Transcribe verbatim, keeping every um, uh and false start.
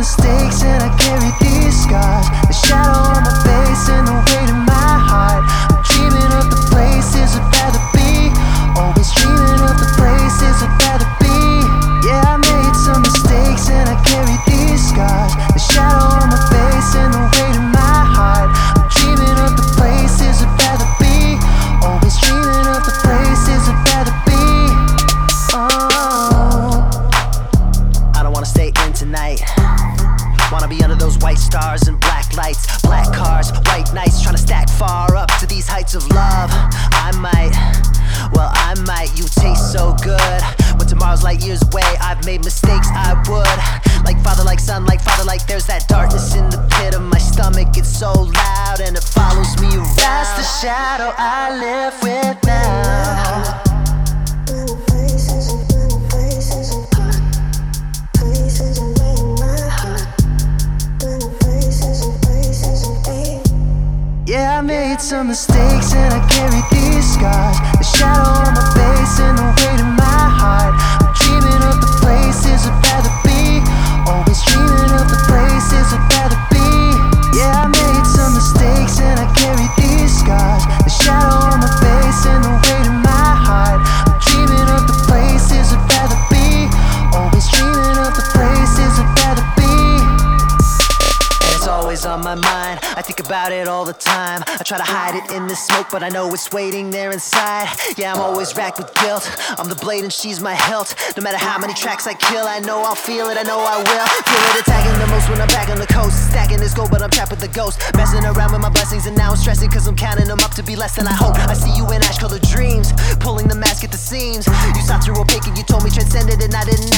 mistakes and I carry these scars. The shadow on my face and the weight in my heart. I'm dreaming of the places I'd rather be. Always dreaming of the places I'd rather be. Yeah, I made some mistakes and I carry these scars. The shadow on my face and the weight in my heart. I'm dreaming of the places I'd rather be. Always dreaming of the places I'd rather be. Oh, I don't wanna stay in tonight. Wanna be under those white stars and black lights. Black cars, white nights, trying to stack far up to these heights of love. I might, well I might. You taste so good. When tomorrow's light years away, I've made mistakes, I would. Like father, like son, like father, like there's that darkness in the pit of my stomach. It's so loud and it follows me around. That's the shadow I live with now. Yeah, I made some mistakes and I carry these scars. The shadow on my face and the weight in my heart. I'm dreaming of the places I'd rather be. Always dreaming of the places I'd rather be. Yeah, I made some mistakes and I carry these scars. The shadow on my face and the weight in my heart. I'm dreaming of the places I'd rather be. Always dreaming of the places I'd rather be. And it's always on my mind. I think about it all the time. I try to hide it in the smoke, but I know it's waiting there inside. Yeah, I'm always racked with guilt. I'm the blade and she's my hilt. No matter how many tracks I kill, I know I'll feel it, I know I will. Feel it attacking the most when I'm back on the coast. Stacking this gold, but I'm trapped with the ghost. Messing around with my blessings and now I'm stressing, cause I'm counting them up to be less than I hope. I see you in ash colored dreams, pulling the mask at the seams. You saw through opaque and you told me transcended, and I didn't